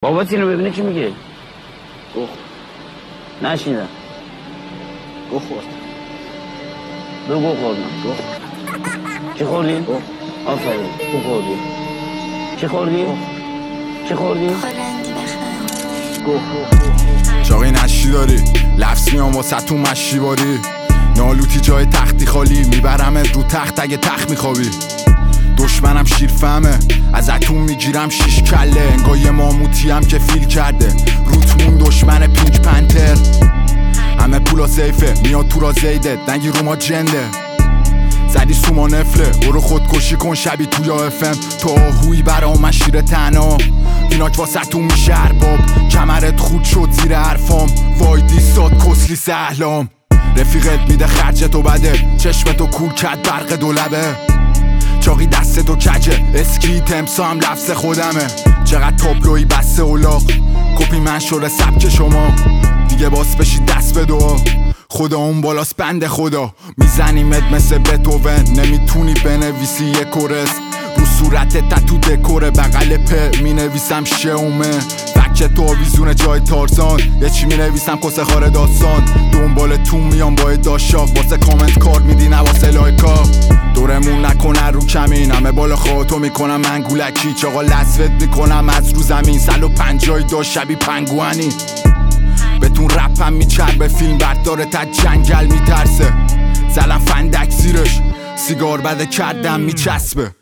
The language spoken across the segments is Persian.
بابا اینو ببینه چی میگه؟ گوه نشیدم. گوه خورد. دو گوه خوردم. گوه چی خوردی؟ گوه. آفرین خوب خوردی. چی خوردی؟ چی خوردی؟ گوه. چاقی نشی داری لفظ میام واسه تو مشی باری نالوتی جای تختی خالی میبرمت رو تخت اگه تخت میخوابی دشمنم شیرفهمه ازتون میگیرم 6 کله انگار یه ماموتی هم که فیل کرده روتمون دشمن پینک پنتر همه پولا سیفه میاد تو را زیدت نگی رو ما جنده زدی سوما نفله برو خودکشی کن شبی تو یا افم تو آهوی برا مشیر تنها ایناک واسه تو میشه ارباب کمرت خود شد زیر حرفام وای دیستاد کسلی سهلام رفیقت میده خرجتو بده چشمتو کور کرد برق دولبه چاقی دستتو کجه اسکی تمسا هم لفظ خودمه چقدر تابلوی بسته اولاق کپی من شده سبک شما دیگه باس بشی دست به دعا خدا اون بالاست بند خدا میزنیمت مثل بتوون نمیتونی بنویسی یه کورس رو صورتت تتو دکوره بغل په مینویسم شومه فکر تو آویزون جای تارزان یه چی مینویسم کسه خاره داستان دنبال تو میام با داشاق واسه کامنت کار میدی نه واسه لایکا دورمون نکنه رو کمین همه بالا خواهتو میکنم من گولکی چاقا لسوت میکنم از رو زمین 150 داشت شبی پنگوانی بهتون رپم میچربه فیلم برداره تا جنگل میترسه زلم فندک زیرش سیگار بده کردم میچسبه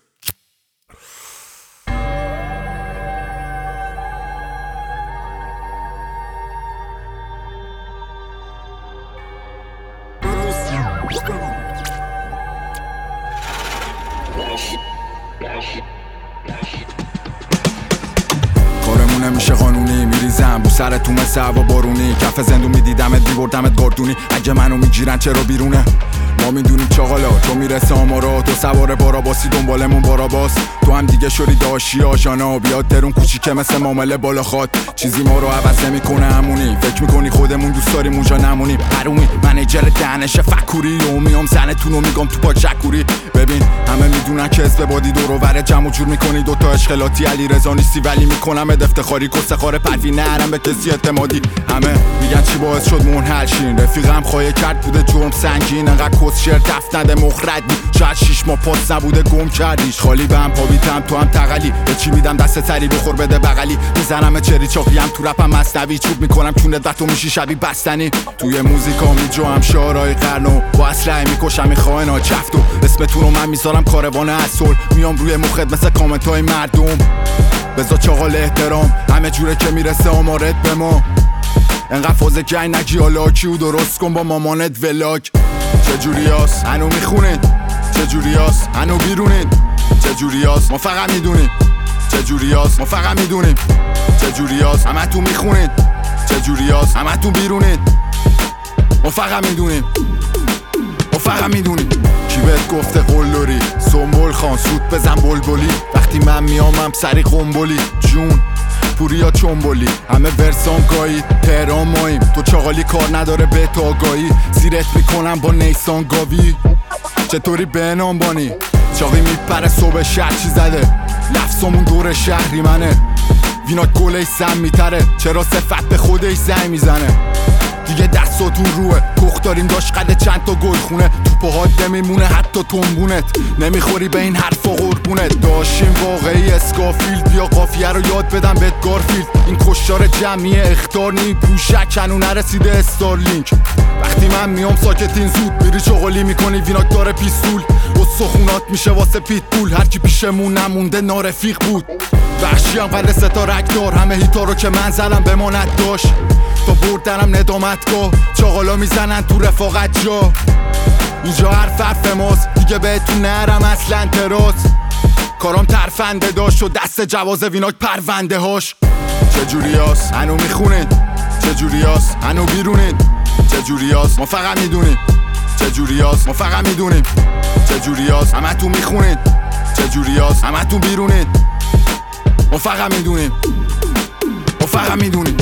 کارمون نمیشه قانونی میریزم بو سرتون مثل هوا بارونی کف زندون میدیدمت میبردمت گاردونی اگه منو میگیرن چرا بیرونه ما میدونیم چاقالا تو میرسه آمارا تو سوار باراباسی دنبالمون باراباس تو هم دیگه شوری داشی آشانا بیاد درون کوچیکه مثل معامله بالا خواد چیزی ما رو عوض نمیکنه همونی فکر میکنی خودمون دوست داریم اونجا نمونیم پرومی منیجر دهنش فکوری و میام زنتونو میگم تو پاک شکوری ببین همه میدونن که اسم بادی دور و بر جمع جور میکنی دوتا اشغالاتی علی رضا نیستی ولی میکنم افتخاری کسه خاره پروی نرم به کسی اعتمادی همه میگن چی باعث شد منحل شین رفیقم خواهی کرد بوده جرم سنگین انقدر کس شعر دفت نده مخردی شاید 6 ماه پاس نبوده گم کردیش خالی به هم پابیتم تو هم تقلی به چی میدم دست سری بخور بده بغلی میزنم چری چاقیم تو رپم مصنوی چوب میکنم چونت و تو میشی شبی بستنی توی موزیکا میجوام شعرهای قرنو با اسلحه میکشم خائنا چفتو اسمتون رو من میذارم کاروان اصل میام روی مخت مثل کامنت های مردم بذار چاقال احترام همه جوره که میرسه آمارت به ما انقدر فازه که این نگی حالا کیو درست کن با مامانت ولاگ چجوری هست هنو میخونید چجوری هست هنو بیرونید چجوری هست ما فقط میدونیم چجوری هست ما فقط میدونیم چجوری هست همه تو میخونید چجوری هست همه تو بیرونید ما فقط میدونیم ما فقط میدونیم کی بهت گفته قلدری سنبول خان سود بزن بلبلی وقتی من میامم سری قنبلی جون پوریا چنبولی همه ورسان گایی تهران ماییم تو چاقالی کار نداره به تو آگاهی زیرت میکنم با نیسان گاوی چطوری بهنام بانی چاقی میپره صبح شهر چی زده لفظمون دور شهری منه وینات گله سم میتره چرا صفت به خودش زنگ میزنه دیگه دستاتون روه کخ داریم داشت قده چند تا گل خونه تو پاهات نمیمونه حتی تنبونت نمیخوری به این حرفا قربونت داشتیم واقعی اسکافیلد بیا قافیه رو یاد بدم بهت گارفیلد این کشتار جمعی اختار نی پوشک هنو نرسیده استارلینک وقتی من میام ساکتین زود میری چغلی میکنی ویناک داره پیستول و سخونات میشه واسه پیتبول هرکی پیشمون نمونده نارفیق بود وحشی هم قدر ستا رکدار همه هیتا رو که من زدم بماند داشت تا بردنم ندامتگاه چاقالا میزنن تو رفاقت جا اینجا حرف ماست دیگه بهتون نرم اصلا تراس کارام ترفنده داشت و دست جواز ویناک پرونده هاش چجوری هست هنو میخونید چجوری هست هنو بیرونید چجوری هست ما فقط میدونیم چجوری هست ما فقط میدونیم چجوری هست همه تو میخونید چجوری هست همه تو بیرونید ما فقط میدونیم ما فقط میدونیم